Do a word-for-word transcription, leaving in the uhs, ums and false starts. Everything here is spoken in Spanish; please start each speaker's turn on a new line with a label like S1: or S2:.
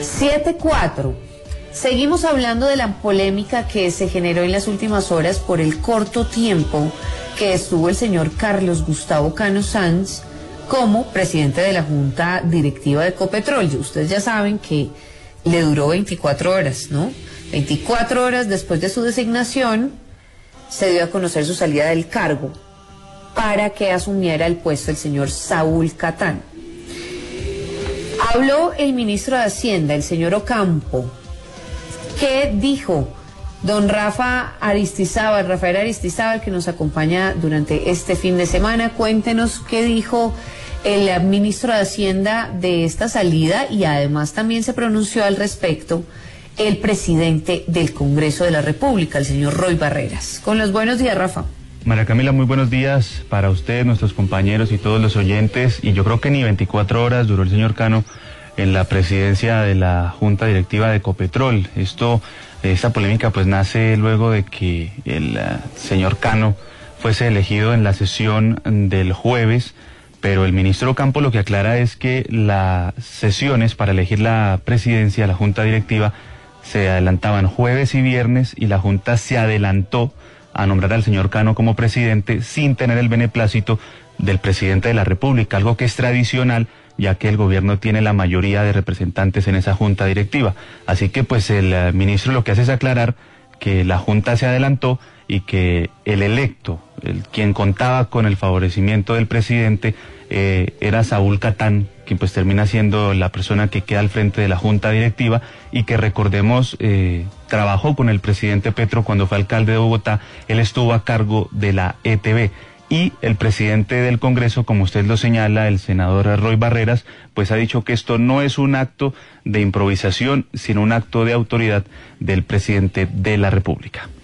S1: siete cuatro. Seguimos hablando de la polémica que se generó en las últimas horas por el corto tiempo que estuvo el señor Carlos Gustavo Cano Sanz como presidente de la Junta Directiva de Ecopetrol. Ustedes ya saben que le duró veinticuatro horas, ¿no? veinticuatro horas después de su designación se dio a conocer su salida del cargo para que asumiera el puesto el señor Saúl Catán. Habló el ministro de Hacienda, el señor Ocampo. ¿Qué dijo don Rafa Aristizábal, Rafael Aristizábal, que nos acompaña durante este fin de semana? Cuéntenos qué dijo el ministro de Hacienda de esta salida, y además también se pronunció al respecto el presidente del Congreso de la República, el señor Roy Barreras. Con los buenos días, Rafa.
S2: María Camila, muy buenos días para usted, nuestros compañeros y todos los oyentes. Y yo creo que ni veinticuatro horas duró el señor Cano en la presidencia de la Junta Directiva de Ecopetrol. Esto, esta polémica pues nace luego de que el uh, señor Cano fuese elegido en la sesión del jueves, pero el ministro Ocampo lo que aclara es que las sesiones para elegir la presidencia, la Junta Directiva, se adelantaban jueves y viernes, y la Junta se adelantó a nombrar al señor Cano como presidente sin tener el beneplácito del presidente de la República, algo que es tradicional, ya que el gobierno tiene la mayoría de representantes en esa junta directiva. Así que pues el uh, ministro lo que hace es aclarar que la junta se adelantó y que el electo, el quien contaba con el favorecimiento del presidente, eh, era Saúl Catán, quien pues termina siendo la persona que queda al frente de la junta directiva, y que recordemos eh, trabajó con el presidente Petro cuando fue alcalde de Bogotá. Él estuvo a cargo de la E T B. Y el presidente del Congreso, como usted lo señala, el senador Roy Barreras, pues ha dicho que esto no es un acto de improvisación, sino un acto de autoridad del presidente de la República.